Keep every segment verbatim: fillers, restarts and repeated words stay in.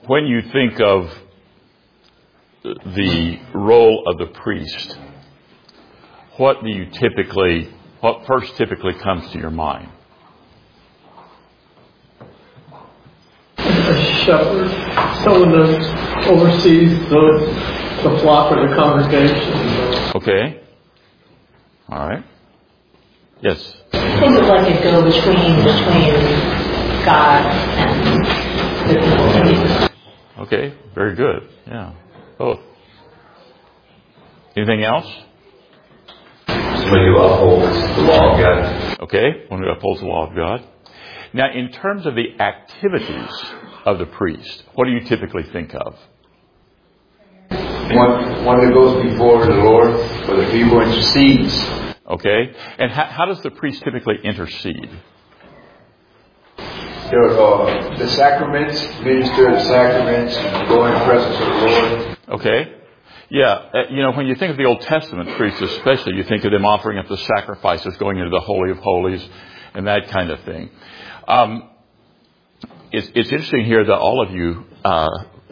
when you think of the role of the priest, what do you typically, what first typically comes to your mind? A shepherd, someone that oversees the, the flock or the congregation. Okay. All right. Yes. I think of like a go-between between God and the people. Okay. Very good. Yeah. Both. Anything else? Somebody who upholds the law of God. Okay. One who upholds the law of God. Now, in terms of the activities of the priest, what do you typically think of? One, one that goes before the Lord for the people, intercedes. Okay. And how, how does the priest typically intercede? There are uh, the sacraments, minister the sacraments, and go in the presence of the Lord. Okay. Yeah. Uh, you know, when you think of the Old Testament priests especially, you think of them offering up the sacrifices, going into the Holy of Holies, and that kind of thing. Um, it's, it's interesting here that all of you uh,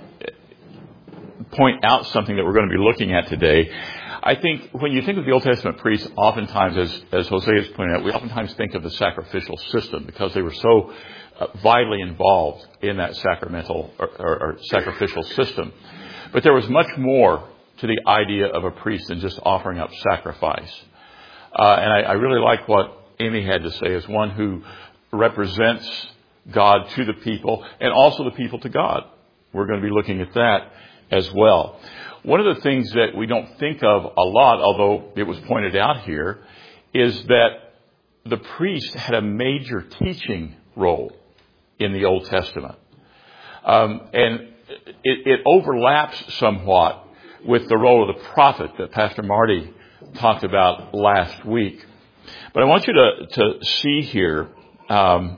point out something that we're going to be looking at today. I think when you think of the Old Testament priests, oftentimes, as, as Jose has pointed out, we oftentimes think of the sacrificial system because they were so uh, vitally involved in that sacramental or, or, or sacrificial system. But there was much more to the idea of a priest than just offering up sacrifice. Uh, and I, I really like what Amy had to say as one who represents God to the people and also the people to God. We're going to be looking at that as well. One of the things that we don't think of a lot, although it was pointed out here, is that the priest had a major teaching role in the Old Testament. Um, and it, it overlaps somewhat with the role of the prophet that Pastor Marty talked about last week. But I want you to, to see here um,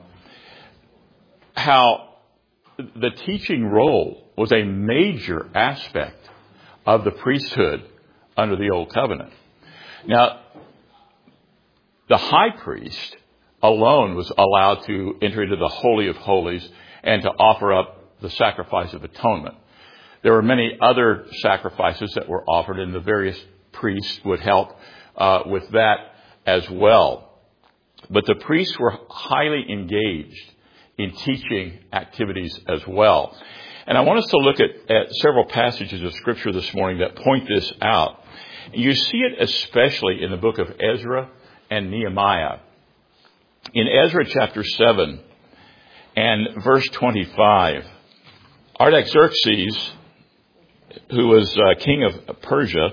how the teaching role was a major aspect of the priesthood under the Old Covenant. Now, the high priest alone was allowed to enter into the Holy of Holies and to offer up the sacrifice of atonement. There were many other sacrifices that were offered, and the various priests would help uh, with that as well. But the priests were highly engaged in teaching activities as well. And I want us to look at, at several passages of Scripture this morning that point this out. You see it especially in the book of Ezra and Nehemiah. In Ezra chapter seven and verse twenty-five, Artaxerxes, who was uh, king of Persia,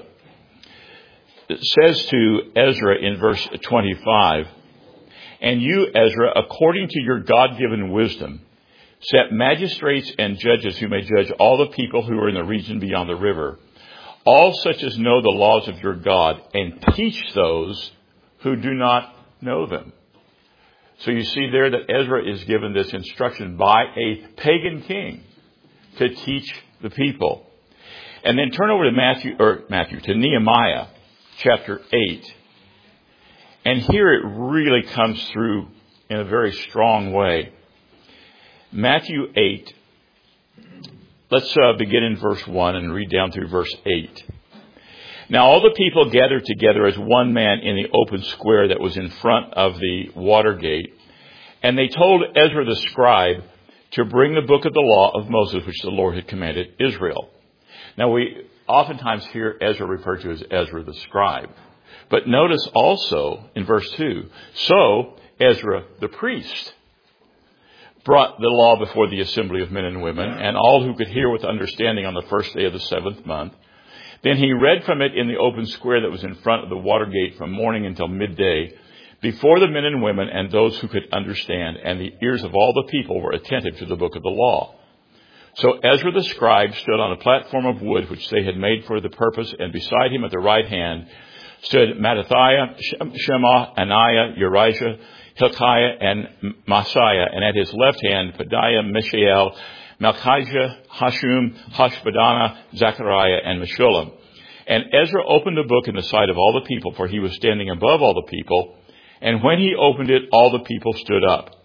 says to Ezra in verse twenty-five, "And you, Ezra, according to your God-given wisdom, set magistrates and judges who may judge all the people who are in the region beyond the river, all such as know the laws of your God, and teach those who do not know them." So you see there that Ezra is given this instruction by a pagan king to teach the people. And then turn over to Matthew, or Matthew, to Nehemiah chapter eight. And here it really comes through in a very strong way. Matthew eight, let's uh, begin in verse one and read down through verse eight. "Now all the people gathered together as one man in the open square that was in front of the water gate, and they told Ezra the scribe to bring the book of the law of Moses, which the Lord had commanded Israel." Now we oftentimes hear Ezra referred to as Ezra the scribe. But notice also in verse two, "So Ezra the priest brought the law before the assembly of men and women, and all who could hear with understanding on the first day of the seventh month. Then he read from it in the open square that was in front of the water gate from morning until midday, before the men and women and those who could understand, and the ears of all the people were attentive to the book of the law. So Ezra the scribe stood on a platform of wood which they had made for the purpose, and beside him at the right hand stood Mattithiah, Shema, Ananiah, Urijah, Hilkiah, and Messiah, and at his left hand Pedaiah, Mishael, Malchijah, Hashum, Hashbaddanah, Zechariah, and Meshullam. And Ezra opened the book in the sight of all the people, for he was standing above all the people. And when he opened it, all the people stood up.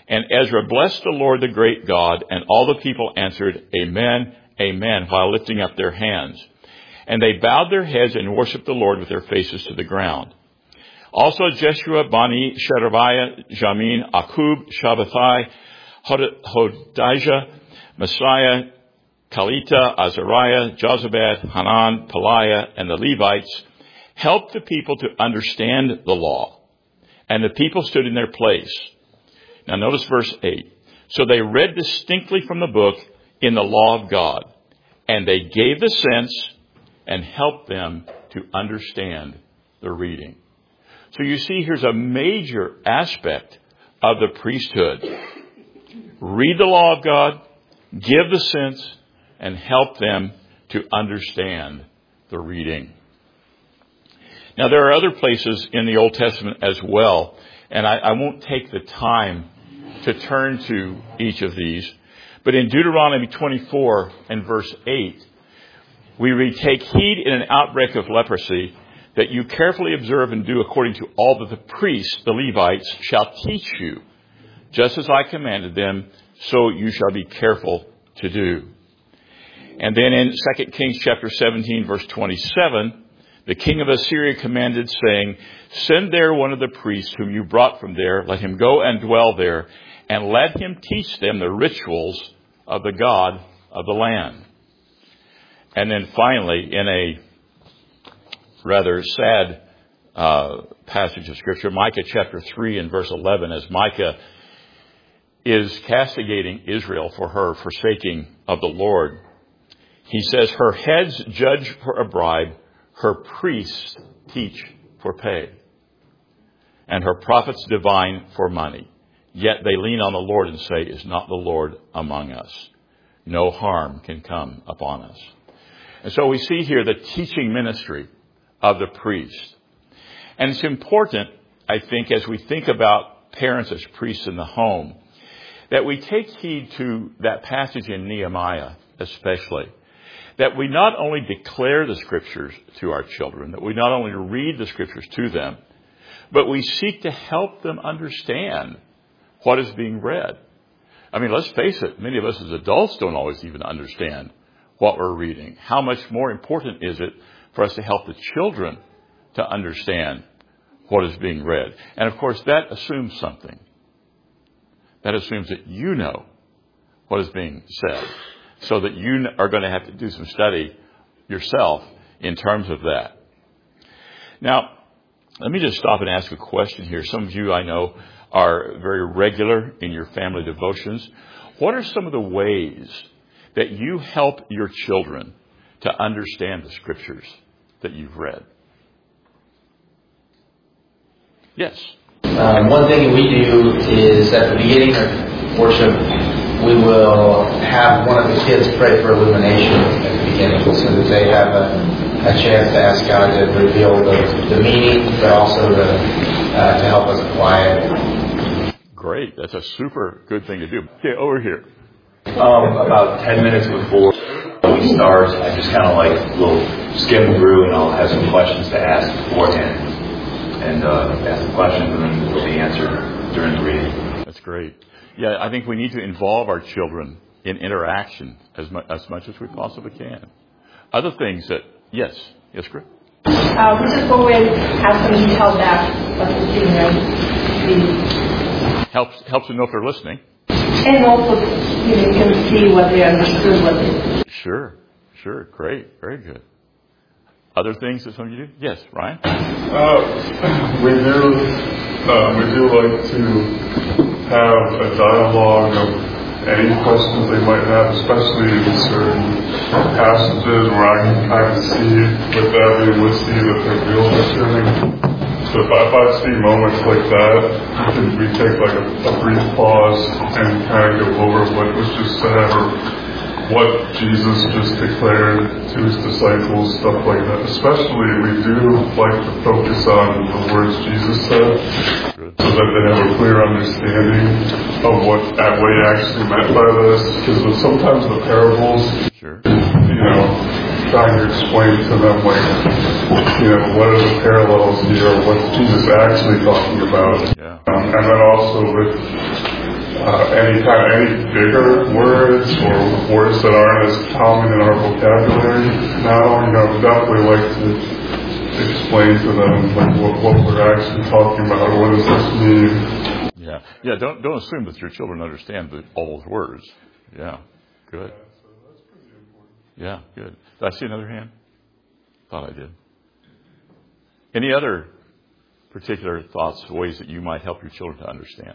And Ezra blessed the Lord, the great God, and all the people answered, Amen, Amen, while lifting up their hands. And they bowed their heads and worshipped the Lord with their faces to the ground. Also Jeshua, Bani, Sherebiah, Jamin, Akub, Shabbathai, Hodijah, Messiah, Kalita, Azariah, Jozabad, Hanan, Peliah, and the Levites helped the people to understand the law. And the people stood in their place. Now notice verse eight. So they read distinctly from the book in the law of God, and they gave the sense and helped them to understand the reading. So you see, here's a major aspect of the priesthood. Read the law of God, give the sense, and help them to understand the reading. Now, there are other places in the Old Testament as well, and I, I won't take the time to turn to each of these. But in Deuteronomy twenty-four and verse eight, we read, Take heed in an outbreak of leprosy that you carefully observe and do according to all that the priests, the Levites, shall teach you. Just as I commanded them, so you shall be careful to do. And then in Second Kings chapter seventeen, verse twenty-seven, the king of Assyria commanded, saying, Send there one of the priests whom you brought from there. Let him go and dwell there, and let him teach them the rituals of the God of the land. And then finally, in a rather sad uh, passage of Scripture, Micah chapter three and verse eleven, as Micah is castigating Israel for her forsaking of the Lord. He says, Her heads judge for a bribe, her priests teach for pay, and her prophets divine for money. Yet they lean on the Lord and say, Is not the Lord among us? No harm can come upon us. And so we see here the teaching ministry of the priest. And it's important, I think, as we think about parents as priests in the home, that we take heed to that passage in Nehemiah especially, that we not only declare the Scriptures to our children, that we not only read the Scriptures to them, but we seek to help them understand what is being read. I mean, let's face it, many of us as adults don't always even understand what we're reading. How much more important is it for us to help the children to understand what is being read? And of course, that assumes something. That assumes that you know what is being said, so that you are going to have to do some study yourself in terms of that. Now, let me just stop and ask a question here. Some of you, I know, are very regular in your family devotions. What are some of the ways that you help your children to understand the Scriptures that you've read? Yes. Um, one thing we do is at the beginning of worship, we will have one of the kids pray for illumination at the beginning so that they have a, a chance to ask God to reveal the, the meaning, but also to, uh, to help us apply it. Great. That's a super good thing to do. Okay, over here. Um, about ten minutes before we start, I just kind of like will skim through and I'll have some questions to ask beforehand. And uh, ask the questions and then they'll be answered during the reading. That's great. Yeah, I think we need to involve our children in interaction as, mu- as much as we possibly can. Other things that, yes, yes, Chris? Uh, we just always have some detailed back what the being read. Helps, helps to know if they're listening. And also, you know, you can see what they understood, what they... Sure, sure, great, very good. Other things that some of you do? Yes, Ryan? Uh, we do, uh, we do like to have a dialogue of any questions they might have, especially in certain passages where I can kind of see with them, we see that they're real listening. So if I, if I see moments like that, then we take like a, a brief pause and kind of go over what was just said or what Jesus just declared to his disciples, stuff like that. Especially, we do like to focus on the words Jesus said, so that they have a clear understanding of what, what he actually meant by this. Because sometimes the parables, sure. you know, trying to explain to them, like, you know, what are the parallels here, what's Jesus actually talking about? Yeah. Um, and then also with uh, any kind of any bigger words or words that aren't as common in our vocabulary now, you know, definitely like to explain to them like what, what we're actually talking about. What does this mean? Yeah. Yeah. Don't don't assume that your children understand the, all those words. Yeah. Good. Yeah. Good. Did I see another hand? Thought I did. Any other particular thoughts, ways that you might help your children to understand?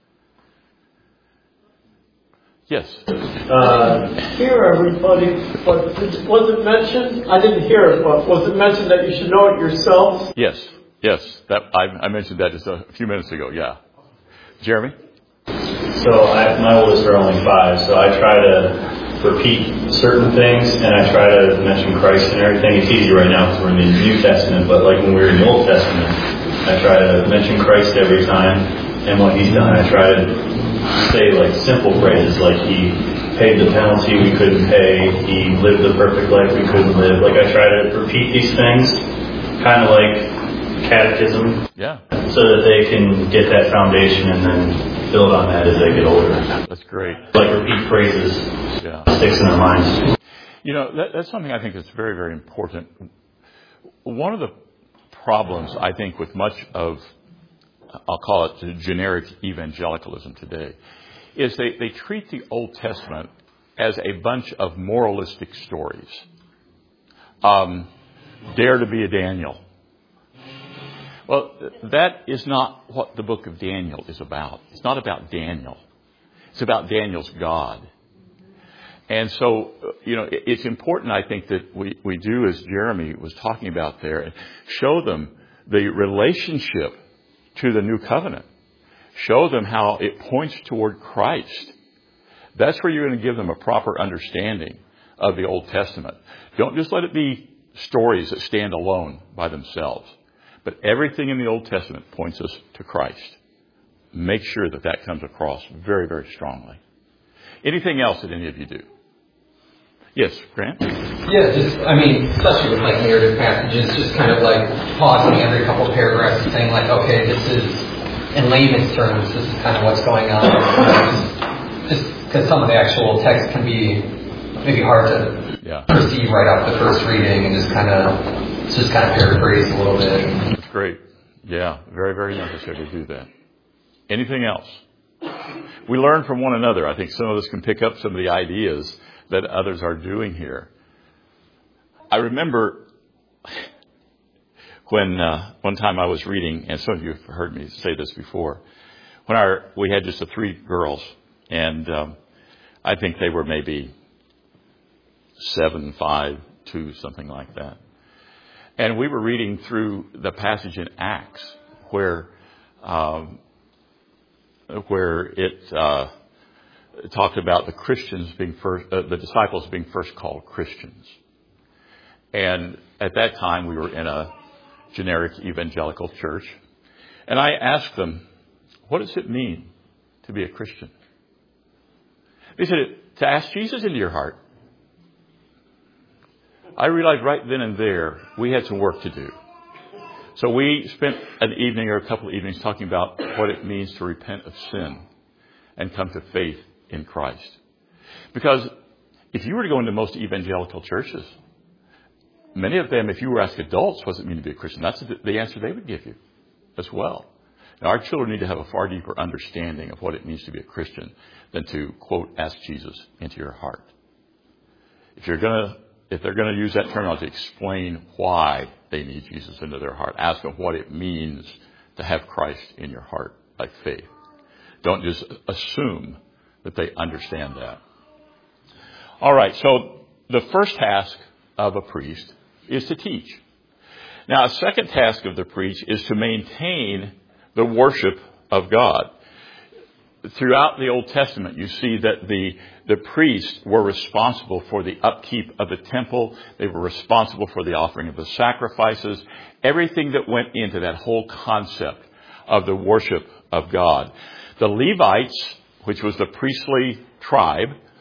Yes. Uh, here, everybody, but was it mentioned? I didn't hear it, but was it mentioned that you should know it yourselves? Yes. Yes. That I, I mentioned that just a few minutes ago. Yeah. Jeremy? So I, my oldest are only five, so I try to repeat certain things, and I try to mention Christ and everything. It's easy right now because we're in the New Testament, but like when we were in the Old Testament, I try to mention Christ every time and what He's done. I try to say like simple phrases like He paid the penalty we couldn't pay, He lived the perfect life we couldn't live. Like I try to repeat these things, kind of like catechism, yeah, so that they can get that foundation and then build on that as they get older. That's great. Like repeat phrases, yeah, sticks in their minds. You know, that, that's something I think that's very, very important. One of the problems I think with much of, I'll call it the generic evangelicalism today, is they, they treat the Old Testament as a bunch of moralistic stories. Um, dare to be a Daniel. Well, that is not what the book of Daniel is about. It's not about Daniel. It's about Daniel's God. And so, you know, it's important, I think, that we, we do, as Jeremy was talking about there, and show them the relationship to the new covenant. Show them how it points toward Christ. That's where you're going to give them a proper understanding of the Old Testament. Don't just let it be stories that stand alone by themselves. But everything in the Old Testament points us to Christ. Make sure that that comes across very, very strongly. Anything else that any of you do? Yes, Grant? Yeah, just, I mean, especially with like narrative passages, just kind of like pausing every couple paragraphs and saying like, okay, this is, in layman's terms, this is kind of what's going on. Just because some of the actual text can be maybe hard to yeah. perceive right off the first reading, and just kind of, it's just kind of paraphrased a little bit. That's great. Yeah, very, very necessary to do that. Anything else? We learn from one another. I think some of us can pick up some of the ideas that others are doing here. I remember when uh, one time I was reading, and some of you have heard me say this before, when our we had just the three girls, and um, I think they were maybe seven, five, two, something like that. And we were reading through the passage in Acts where um, where it uh, talked about the Christians being first, uh, the disciples being first called Christians. And at that time, we were in a generic evangelical church, and I asked them, "What does it mean to be a Christian?" They said, "To ask Jesus into your heart." I realized right then and there we had some work to do. So we spent an evening or a couple of evenings talking about what it means to repent of sin and come to faith in Christ. Because if you were to go into most evangelical churches, many of them, if you were asked adults, what does it mean to be a Christian? That's the answer they would give you as well. Now, our children need to have a far deeper understanding of what it means to be a Christian than to, quote, ask Jesus into your heart. If you're going to If they're going to use that terminology, explain why they need Jesus into their heart. Ask them what it means to have Christ in your heart by faith. Don't just assume that they understand that. All right, so the first task of a priest is to teach. Now, a second task of the priest is to maintain the worship of God. Throughout the Old Testament, you see that the, the priests were responsible for the upkeep of the temple. They were responsible for the offering of the sacrifices. Everything that went into that whole concept of the worship of God. The Levites, which was the priestly tribe,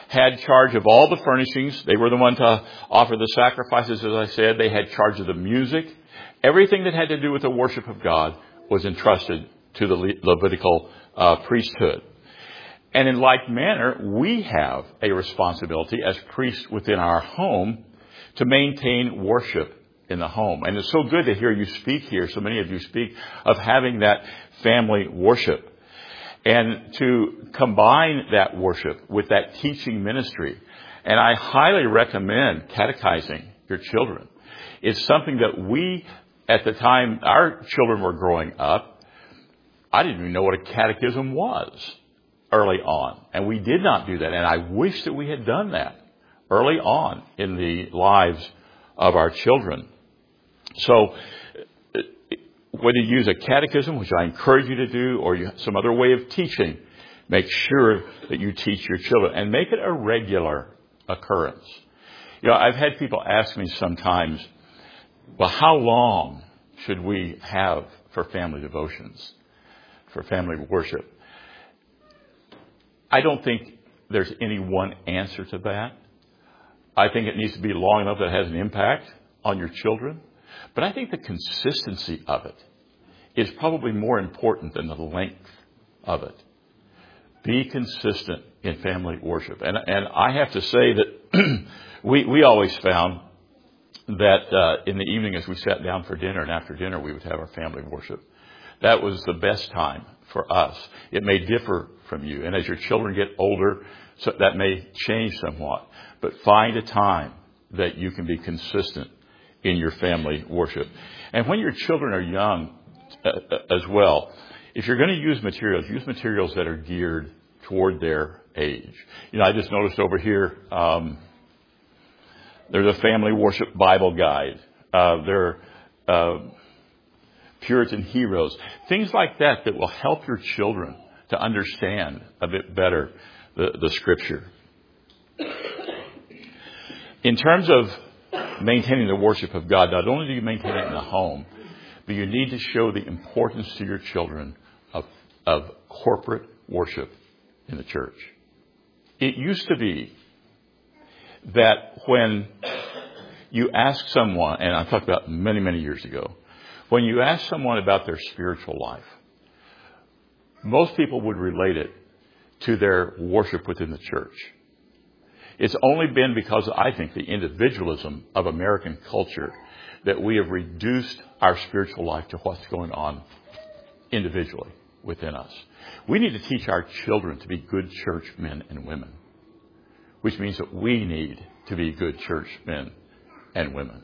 had charge of all the furnishings. They were the one to offer the sacrifices, as I said. They had charge of the music. Everything that had to do with the worship of God was entrusted to the Le- Levitical uh, priesthood. And in like manner, we have a responsibility as priests within our home to maintain worship in the home. And it's so good to hear you speak here, so many of you speak of having that family worship. And to combine that worship with that teaching ministry. And I highly recommend catechizing your children. It's something that we, at the time our children were growing up, I didn't even know what a catechism was early on. And we did not do that. And I wish that we had done that early on in the lives of our children. So whether you use a catechism, which I encourage you to do, or you, some other way of teaching, make sure that you teach your children and make it a regular occurrence. You know, I've had people ask me sometimes, well, how long should we have for family devotions, for family worship? I don't think there's any one answer to that. I think it needs to be long enough that it has an impact on your children. But I think the consistency of it is probably more important than the length of it. Be consistent in family worship. And, and I have to say that we, we always found that uh, in the evening as we sat down for dinner and after dinner we would have our family worship. That was the best time for us. It may differ from you. And as your children get older, so that may change somewhat. But find a time that you can be consistent in your family worship. And when your children are young uh, as well, if you're going to use materials, use materials that are geared toward their age. You know, I just noticed over here, um, there's a family worship Bible guide. Uh, there are uh, Puritan heroes. Things like that that will help your children to understand a bit better the, the Scripture. In terms of maintaining the worship of God, not only do you maintain it in the home, but you need to show the importance to your children of, of corporate worship in the church. It used to be that when you ask someone, and I talked about many, many years ago, when you ask someone about their spiritual life, most people would relate it to their worship within the church. It's only been because, I think, the individualism of American culture that we have reduced our spiritual life to what's going on individually within us. We need to teach our children to be good church men and women, which means that we need to be good church men and women.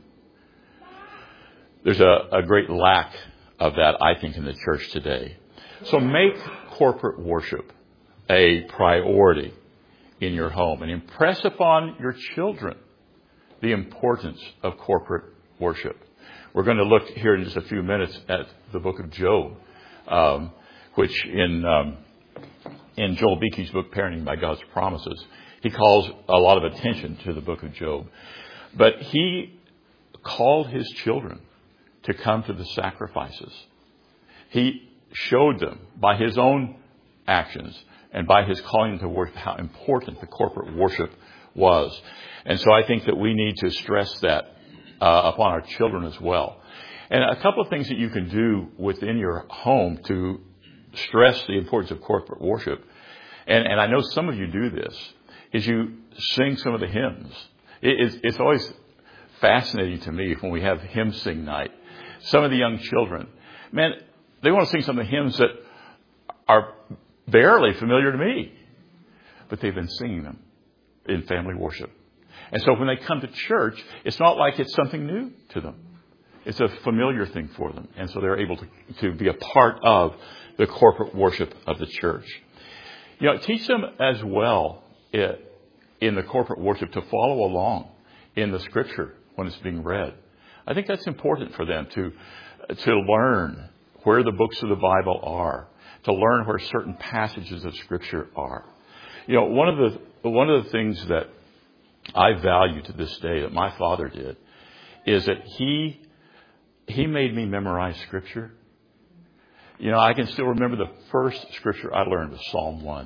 There's a, a great lack of that, I think, in the church today. So make corporate worship a priority in your home and impress upon your children the importance of corporate worship. We're going to look here in just a few minutes at the book of Job, um, which in um, in Joel Beake's book, Parenting by God's Promises, he calls a lot of attention to the book of Job. But he called his children to come to the sacrifices. He showed them by his own actions and by his calling to worship how important the corporate worship was. And so I think that we need to stress that uh, upon our children as well. And a couple of things that you can do within your home to stress the importance of corporate worship, and, and I know some of you do this, is you sing some of the hymns. It, it's, it's always fascinating to me when we have hymn sing night. Some of the young children, man, they want to sing some of the hymns that are barely familiar to me, but they've been singing them in family worship. And so when they come to church, it's not like it's something new to them. It's a familiar thing for them. And so they're able to, to be a part of the corporate worship of the church. You know, teach them as well in the corporate worship to follow along in the Scripture when it's being read. I think that's important for them to to learn where the books of the Bible are, to learn where certain passages of Scripture are. You know, one of the one of the things that I value to this day that my father did is that he he made me memorize Scripture. You know, I can still remember the first Scripture I learned was Psalm one.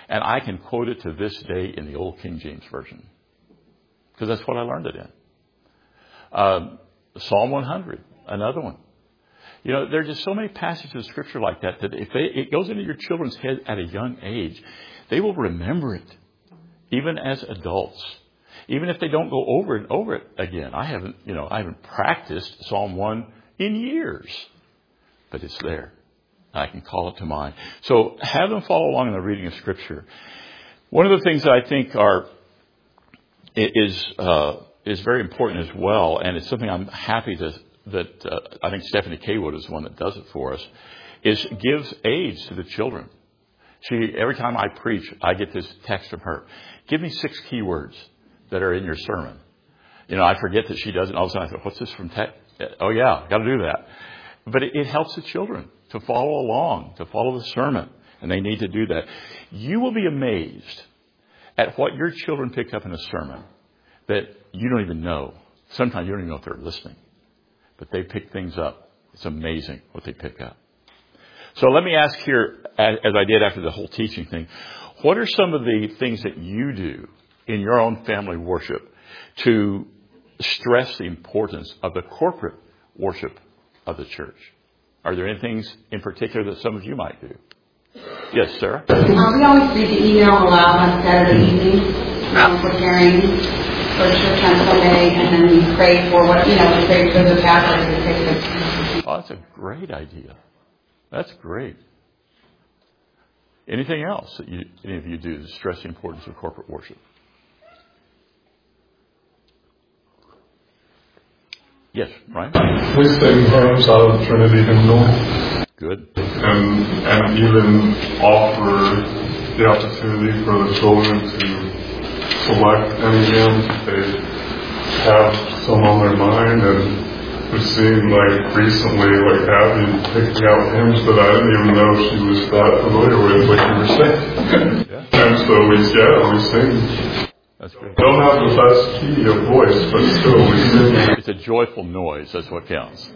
And I can quote it to this day in the old King James Version. Because that's what I learned it in. Um, Psalm one hundred, another one. You know, there are just so many passages of Scripture like that that if they, it goes into your children's head at a young age, they will remember it, even as adults. Even if they don't go over and over it again. I haven't, you know, I haven't practiced Psalm one in years, but it's there. I can call it to mind. So have them follow along in the reading of Scripture. One of the things that I think are is uh, is very important as well, and it's something I'm happy to. that uh, I think Stephanie Kaywood is the one that does it for us, is gives aids to the children. She, every time I preach, I get this text from her. Give me six keywords that are in your sermon. You know, I forget that she does it, and all of a sudden I thought, what's this from text? Oh yeah, got to do that. But it, it helps the children to follow along, to follow the sermon, and they need to do that. You will be amazed at what your children pick up in a sermon that you don't even know. Sometimes you don't even know if they're listening. But they pick things up. It's amazing what they pick up. So let me ask here, as I did after the whole teaching thing, what are some of the things that you do in your own family worship to stress the importance of the corporate worship of the church? Are there any things in particular that some of you might do? Yes, Sarah? Um, we always read the email aloud on Saturday evening, um, preparing for church on Sunday, and then we pray for what, you know, we pray for the pastor and pray for. Oh, that's a great idea. That's great. Anything else that you, any of you do to stress the importance of corporate worship? Yes, Brian? We sing hymns out of the Trinity hymnal. Good. And, and even offer the opportunity for the children to select any hymns they have some on their mind, and we've seen like recently like Abby picking out hymns that I didn't even know she was that familiar with, like you were saying. Yeah. And so we yeah we sing. That's good. Don't have the best key of voice, but still we sing. It's a joyful noise. That's what counts.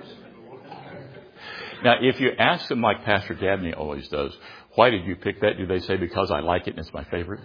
Now, if you ask them like Pastor Dabney always does, why did you pick that? Do they say because I like it and it's my favorite?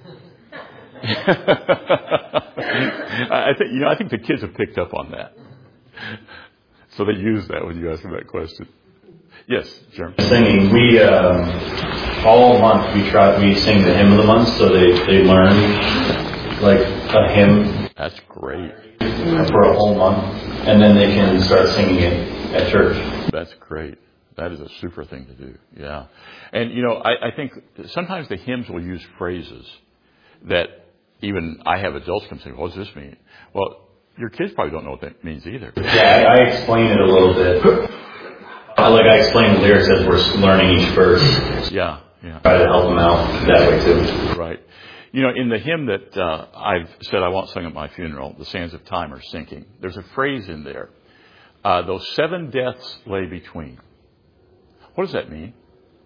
I think you know. I think the kids have picked up on that, so they use that when you ask them that question. Yes, Jeremy. Singing, we um, all month we try we sing the hymn of the month, so they they learn like a hymn. That's great. For a whole month, and then they can start singing it at church. That's great. That is a super thing to do. Yeah, and you know, I, I think sometimes the hymns will use phrases that even I have adults come say, what does this mean? Well, your kids probably don't know what that means either. Yeah, I, I explain it a little bit. I, like I explain the lyrics as we're learning each verse. Yeah, yeah. Try to help them out that way too. Right. You know, in the hymn that uh, I've said I want sung at my funeral, The Sands of Time Are Sinking, there's a phrase in there, uh, those seven deaths lay between. What does that mean?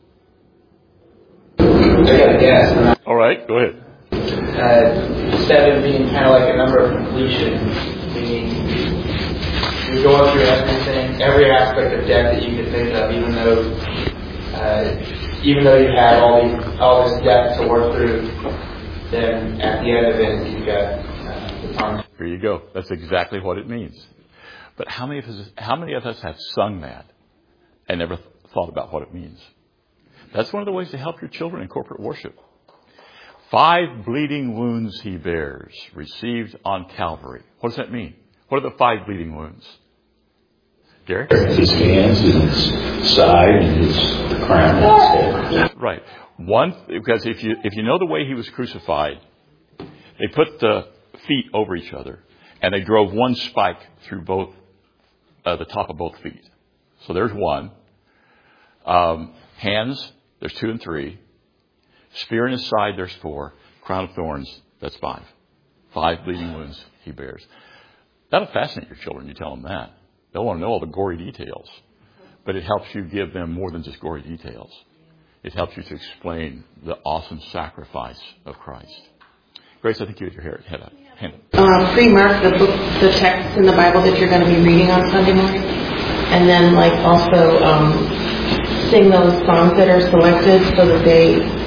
I got a guess. All right, go ahead. Uh, seven being kind of like a number of completion, meaning you're going through everything, every aspect of death that you could think of, even though uh, even though you had all these all this death to work through, then at the end of it you've got uh, the time. Here you go. That's exactly what it means. But how many of us how many of us have sung that and never thought about what it means? That's one of the ways to help your children in corporate worship. Five bleeding wounds he bears, received on Calvary. What does that mean? What are the five bleeding wounds? Gary? His hands and his side and his crown and his head. Right. One, because if you if you know the way he was crucified, they put the feet over each other and they drove one spike through both uh, the top of both feet. So there's one. Um, hands, there's two and three. Spear in his side, there's four. Crown of thorns, that's five. Five bleeding wounds he bears. That'll fascinate your children, you tell them that. They'll want to know all the gory details. But it helps you give them more than just gory details. It helps you to explain the awesome sacrifice of Christ. Grace, I think you had your head up. Hand up. Uh, pre-mark the book, the text in the Bible that you're going to be reading on Sunday morning. And then, like, also um, sing those songs that are selected so that they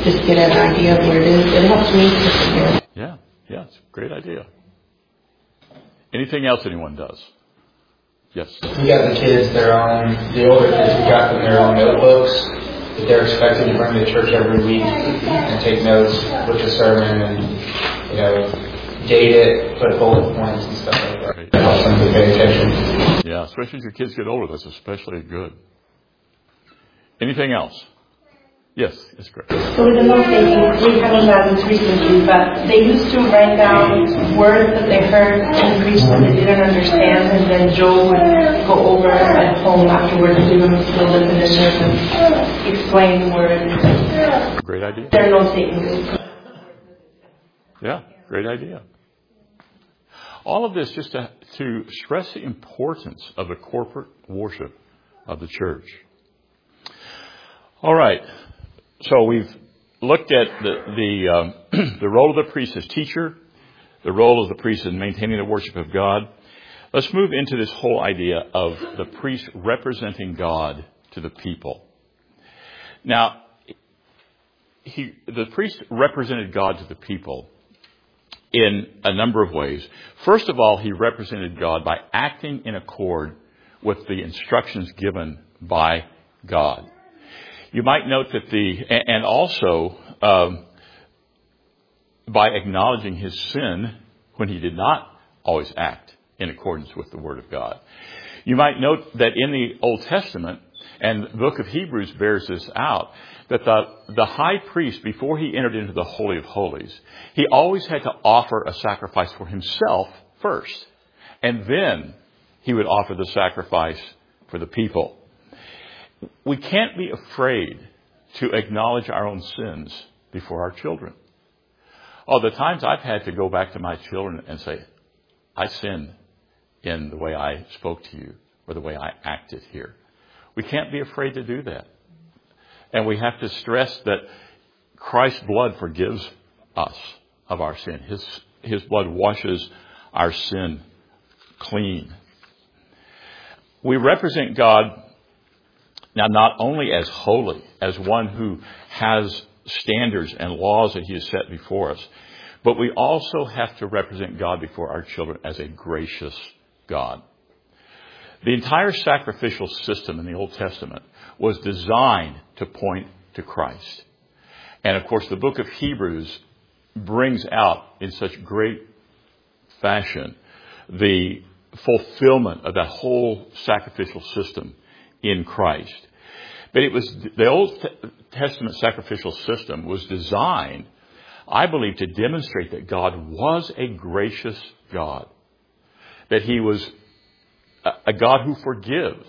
just get an idea of where it is. It helps me to figure. Yeah, yeah, it's a great idea. Anything else anyone does? Yes. We got the kids, their own, the older kids, we got them their own notebooks that they're expected to bring to church every week and take notes with the sermon and, you know, date it, put bullet points and stuff like that. Right. That helps them to pay attention. Yeah, especially as your kids get older, that's especially good. Anything else? Yes, it's great. So with the note taking, we haven't done this recently, but they used to write down words that they heard in Greek that they didn't understand, and then Joe would go over at home afterwards and give them full definitions and explain the words. Great idea. They're note taking. Yeah, great idea. All of this just to, to stress the importance of the corporate worship of the church. All right. So we've looked at the the, um, the role of the priest as teacher, the role of the priest in maintaining the worship of God. Let's move into this whole idea of the priest representing God to the people. Now, he, the priest represented God to the people in a number of ways. First of all, he represented God by acting in accord with the instructions given by God. You might note that the, and also um, by acknowledging his sin when he did not always act in accordance with the Word of God. You might note that in the Old Testament, and the book of Hebrews bears this out, that the, the high priest, before he entered into the Holy of Holies, he always had to offer a sacrifice for himself first. And then he would offer the sacrifice for the people. We can't be afraid to acknowledge our own sins before our children. Oh, the times I've had to go back to my children and say, I sinned in the way I spoke to you or the way I acted here. We can't be afraid to do that. And we have to stress that Christ's blood forgives us of our sin. His, his blood washes our sin clean. We represent God now, not only as holy, as one who has standards and laws that he has set before us, but we also have to represent God before our children as a gracious God. The entire sacrificial system in the Old Testament was designed to point to Christ. And of course, the book of Hebrews brings out in such great fashion the fulfillment of that whole sacrificial system in Christ. But it was the Old Testament sacrificial system was designed, I believe, to demonstrate that God was a gracious God, that he was a God who forgives,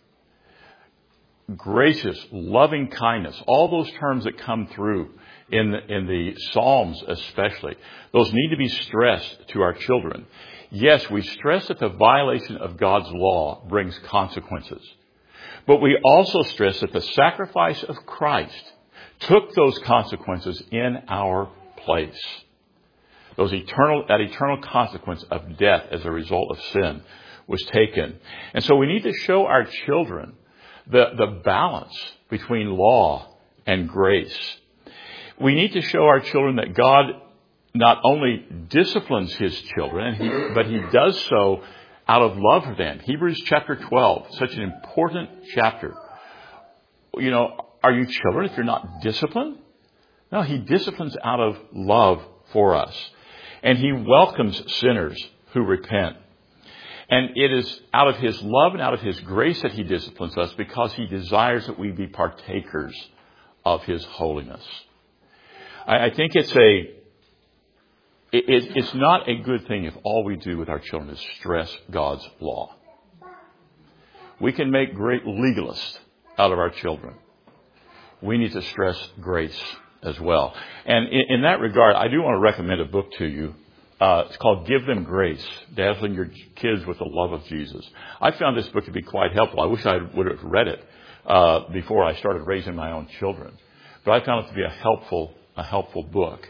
gracious, loving kindness, all those terms that come through in the, in the Psalms especially, those need to be stressed to our children. Yes, we stress that the violation of God's law brings consequences. But we also stress that the sacrifice of Christ took those consequences in our place. Those eternal, that eternal consequence of death as a result of sin was taken. And so we need to show our children the, the balance between law and grace. We need to show our children that God not only disciplines his children, he, but he does so out of love for them. Hebrews chapter twelve, such an important chapter. You know, are you children if you're not disciplined? No, he disciplines out of love for us. And he welcomes sinners who repent. And it is out of his love and out of his grace that he disciplines us, because he desires that we be partakers of his holiness. I, I think it's a It, it's not a good thing if all we do with our children is stress God's law. We can make great legalists out of our children. We need to stress grace as well. And in, in that regard, I do want to recommend a book to you. Uh, it's called Give Them Grace, Dazzling Your Kids with the Love of Jesus. I found this book to be quite helpful. I wish I would have read it uh, before I started raising my own children. But I found it to be a helpful, a helpful book.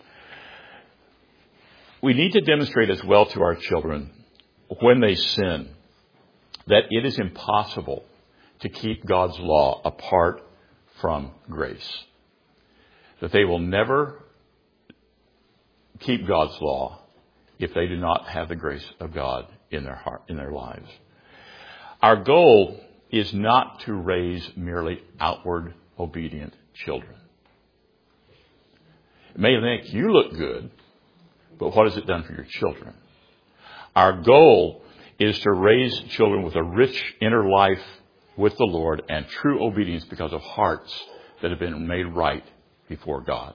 We need to demonstrate as well to our children, when they sin, that it is impossible to keep God's law apart from grace. that they will never keep God's law if they do not have the grace of God in their heart, in their lives. Our goal is not to raise merely outward obedient children. It may make you look good, but what has it done for your children? Our goal is to raise children with a rich inner life with the Lord and true obedience because of hearts that have been made right before God.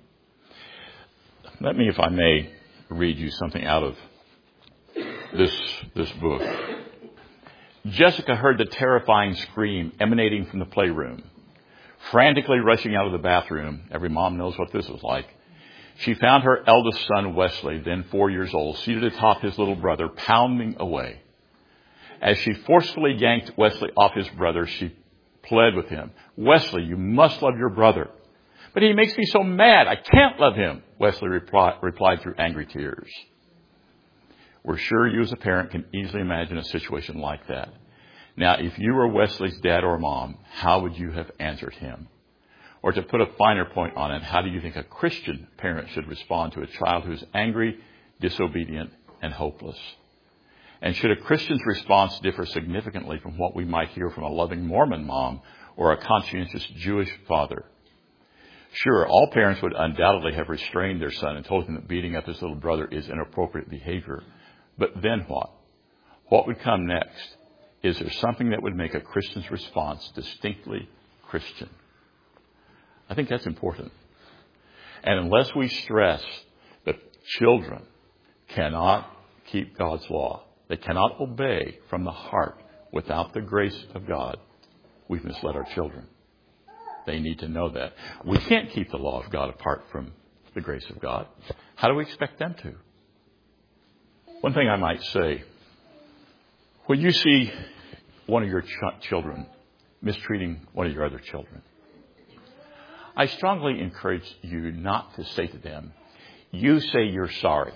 Let me, if I may, read you something out of this, this book. Jessica heard the terrifying scream emanating from the playroom. Frantically rushing out of the bathroom, every mom knows what this is like, she found her eldest son, Wesley, then four years old, seated atop his little brother, pounding away. As she forcefully yanked Wesley off his brother, she pled with him, "Wesley, you must love your brother." "But he makes me so mad, I can't love him," Wesley reply, replied through angry tears. We're sure you as a parent can easily imagine a situation like that. Now, if you were Wesley's dad or mom, how would you have answered him? Or to put a finer point on it, how do you think a Christian parent should respond to a child who is angry, disobedient, and hopeless? And should a Christian's response differ significantly from what we might hear from a loving Mormon mom or a conscientious Jewish father? Sure, all parents would undoubtedly have restrained their son and told him that beating up his little brother is inappropriate behavior. But then what? What would come next? Is there something that would make a Christian's response distinctly Christian? I think that's important. And unless we stress that children cannot keep God's law, they cannot obey from the heart without the grace of God, we've misled our children. They need to know that. We can't keep the law of God apart from the grace of God. How do we expect them to? One thing I might say, when you see one of your ch- children mistreating one of your other children, I strongly encourage you not to say to them, "You say you're sorry."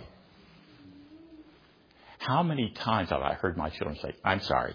How many times have I heard my children say, "I'm sorry"?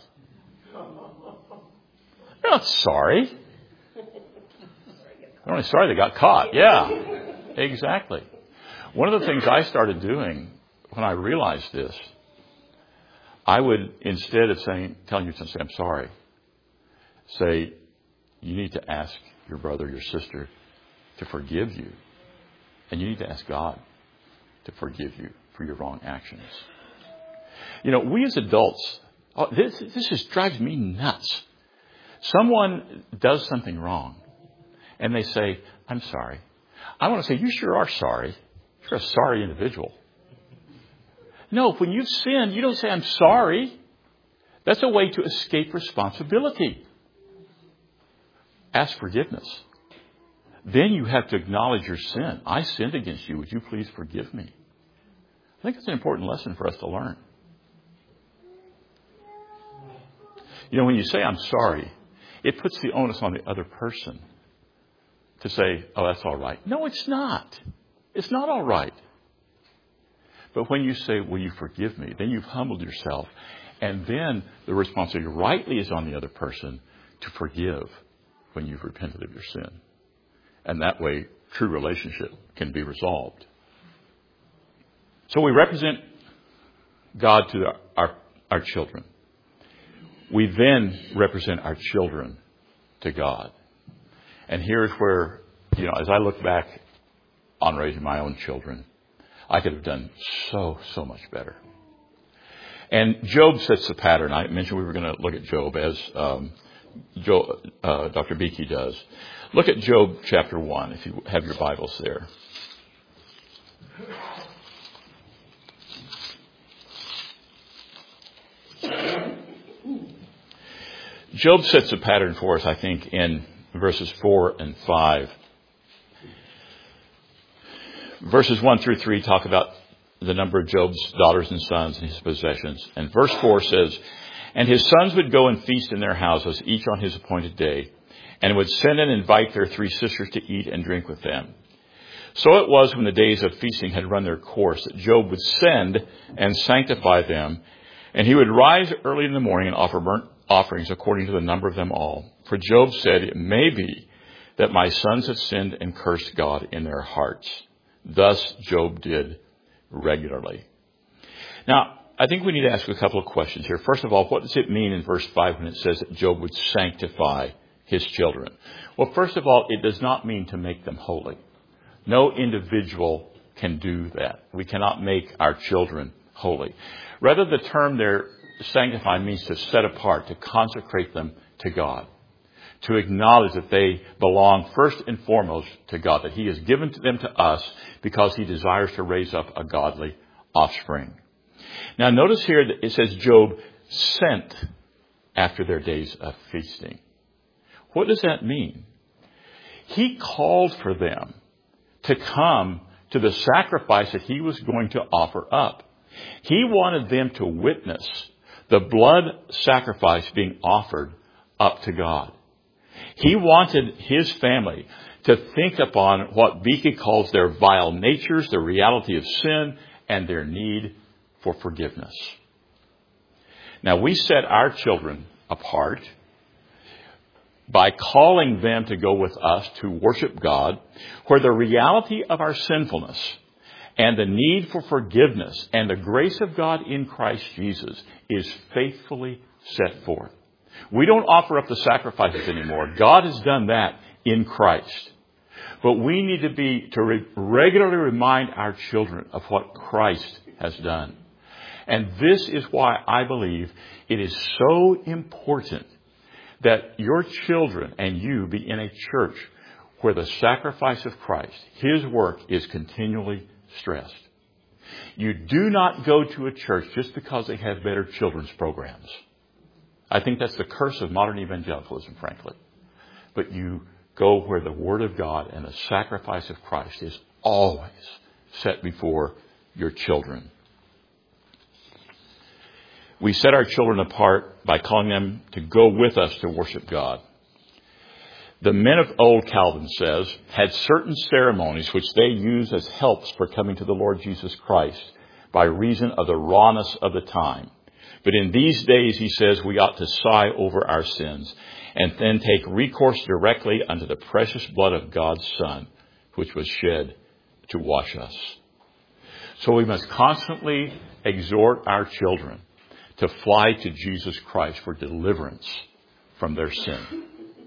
They're not sorry. They're only sorry they got caught. Yeah, exactly. One of the things I started doing when I realized this, I would, instead of saying, telling you to say, "I'm sorry," say, "You need to ask your brother, your sister to forgive you. And you need to ask God to forgive you for your wrong actions." You know, we as adults, oh, this, this just drives me nuts. Someone does something wrong and they say, "I'm sorry." I want to say, "You sure are sorry. You're a sorry individual." No, when you've sinned, you don't say, "I'm sorry." That's a way to escape responsibility. Ask forgiveness. Then you have to acknowledge your sin. "I sinned against you. Would you please forgive me?" I think it's an important lesson for us to learn. You know, when you say, "I'm sorry," it puts the onus on the other person to say, "Oh, that's all right." No, it's not. It's not all right. But when you say, "Will you forgive me?" then you've humbled yourself. And then the responsibility rightly is on the other person to forgive when you've repented of your sin. And that way, true relationship can be resolved. So we represent God to our, our, our children. We then represent our children to God. And here's where, you know, as I look back on raising my own children, I could have done so, so much better. And Job sets the pattern. I mentioned we were going to look at Job as um, Joe, uh, Doctor Beakey does. Look at Job chapter one, if you have your Bibles there. Job sets a pattern for us, I think, in verses four and five. Verses one through three talk about the number of Job's daughters and sons and his possessions. And verse four says, "And his sons would go and feast in their houses, each on his appointed day, and would send and invite their three sisters to eat and drink with them. So it was when the days of feasting had run their course that Job would send and sanctify them, and he would rise early in the morning and offer burnt offerings according to the number of them all. For Job said, 'It may be that my sons have sinned and cursed God in their hearts. Thus Job did regularly. Now, I think we need to ask a couple of questions here. First of all, what does it mean in verse five when it says that Job would sanctify his children? Well, first of all, it does not mean to make them holy. No individual can do that. We cannot make our children holy. Rather, the term there, sanctify, means to set apart, to consecrate them to God, to acknowledge that they belong first and foremost to God, that He has given them to us because He desires to raise up a godly offspring. Now, notice here that it says Job sent after their days of feasting. What does that mean? He called for them to come to the sacrifice that He was going to offer up. He wanted them to witness the blood sacrifice being offered up to God. He wanted His family to think upon what Beeke calls their vile natures, the reality of sin, and their need for forgiveness. Now, we set our children apart by calling them to go with us to worship God, where the reality of our sinfulness and the need for forgiveness and the grace of God in Christ Jesus is faithfully set forth. We don't offer up the sacrifices anymore. God has done that in Christ. But we need to be to re- regularly remind our children of what Christ has done. And this is why I believe it is so important that your children and you be in a church where the sacrifice of Christ, His work, is continually stressed. You do not go to a church just because they have better children's programs. I think that's the curse of modern evangelicalism, frankly. But you go where the Word of God and the sacrifice of Christ is always set before your children. We set our children apart by calling them to go with us to worship God. The men of old, Calvin says, had certain ceremonies which they used as helps for coming to the Lord Jesus Christ by reason of the rawness of the time. But in these days, he says, we ought to sigh over our sins and then take recourse directly unto the precious blood of God's Son, which was shed to wash us. So we must constantly exhort our children to fly to Jesus Christ for deliverance from their sin.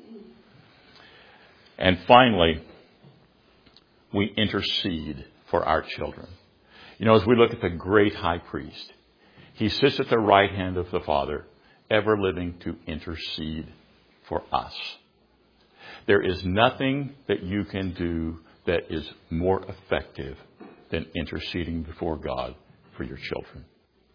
And finally, we intercede for our children. You know, as we look at the great high priest, he sits at the right hand of the Father, ever living to intercede for us. There is nothing that you can do that is more effective than interceding before God for your children.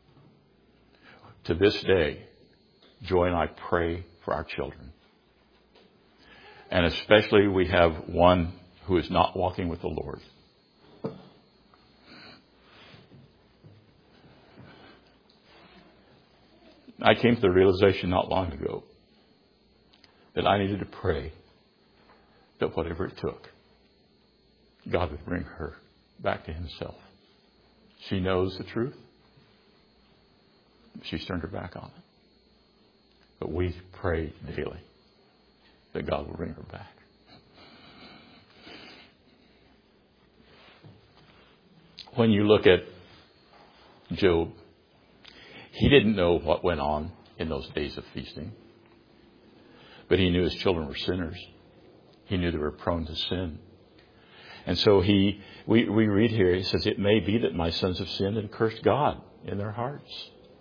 To this day, Joy and I pray for our children. And especially we have one who is not walking with the Lord. I came to the realization not long ago that I needed to pray that whatever it took, God would bring her back to Himself. She knows the truth. She's turned her back on it. But we pray daily that God will bring her back. When you look at Job, he didn't know what went on in those days of feasting. But he knew his children were sinners. He knew they were prone to sin. And so he, we, we read here, he says, it may be that my sons have sinned and cursed God in their hearts.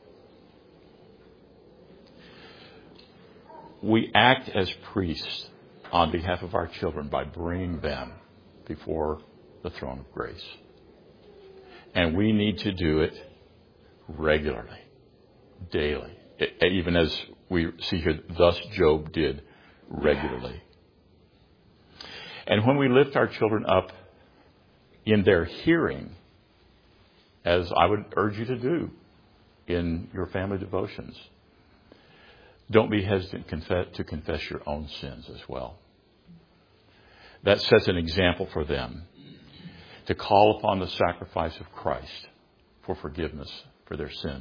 We act as priests on behalf of our children by bringing them before the throne of grace. And we need to do it regularly, daily, even as we see here, thus Job did regularly. And when we lift our children up in their hearing, as I would urge you to do in your family devotions, don't be hesitant to confess your own sins as well. That sets an example for them to call upon the sacrifice of Christ for forgiveness for their sin.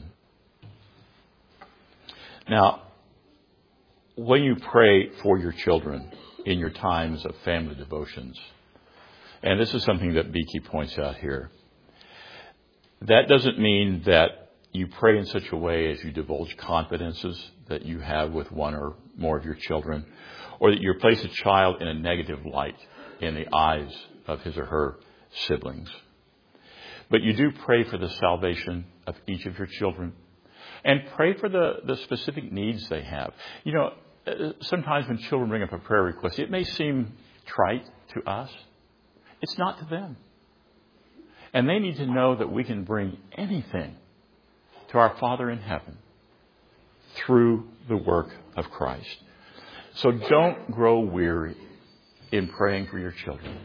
Now, when you pray for your children, in your times of family devotions. And this is something that Beaky points out here. That doesn't mean that you pray in such a way as you divulge confidences that you have with one or more of your children, or that you place a child in a negative light in the eyes of his or her siblings. But you do pray for the salvation of each of your children, and pray for the, the specific needs they have. You know, sometimes when children bring up a prayer request, it may seem trite to us. It's not to them. And they need to know that we can bring anything to our Father in heaven through the work of Christ. So don't grow weary in praying for your children.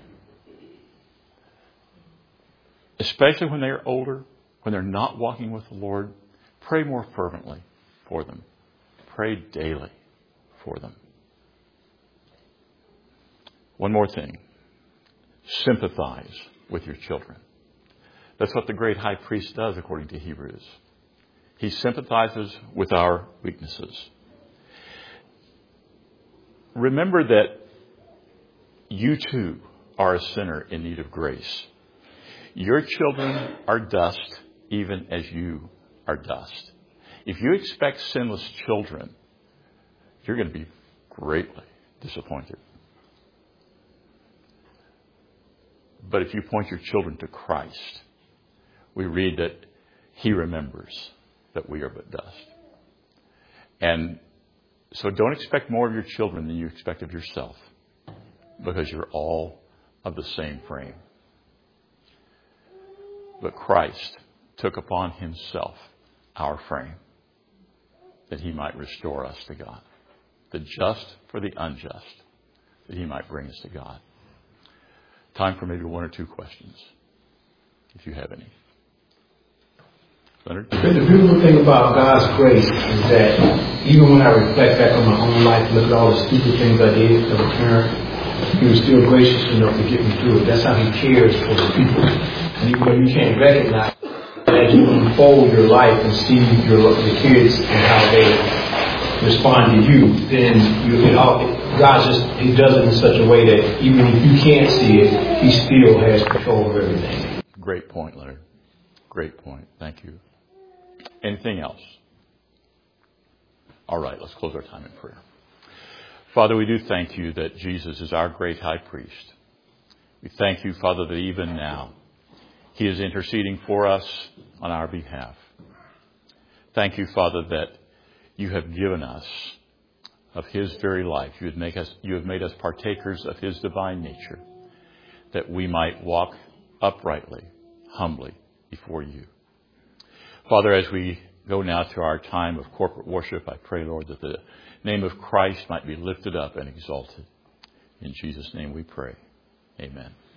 Especially when they're older, when they're not walking with the Lord, pray more fervently for them. Pray daily for them. One more thing. Sympathize with your children. That's what the great high priest does according to Hebrews. He sympathizes with our weaknesses. Remember that you too are a sinner in need of grace. Your children are dust even as you are dust. If you expect sinless children, you're going to be greatly disappointed. But if you point your children to Christ, we read that He remembers that we are but dust. And so don't expect more of your children than you expect of yourself, because you're all of the same frame. But Christ took upon Himself our frame, that He might restore us to God. The just for the unjust, that He might bring us to God. Time for maybe one or two questions, if you have any. Leonard? The beautiful thing about God's grace is that even when I reflect back on my own life, look at all the stupid things I did as a parent, He was still gracious enough to get me through it. That's how He cares for the people. And even though you can't recognize it, as you unfold your life and see your the kids and how they respond to you, then you, it all, God just He does it in such a way that even if you can't see it, He still has control of everything. Great point, Leonard. Great point. Thank you. Anything else? All right, let's close our time in prayer. Father, we do thank You that Jesus is our great high priest. We thank You, Father, that even now He is interceding for us on our behalf. Thank You, Father, that You have given us of His very life. You have, make us, you have made us partakers of His divine nature, that we might walk uprightly, humbly before You. Father, as we go now to our time of corporate worship, I pray, Lord, that the name of Christ might be lifted up and exalted. In Jesus' name we pray. Amen.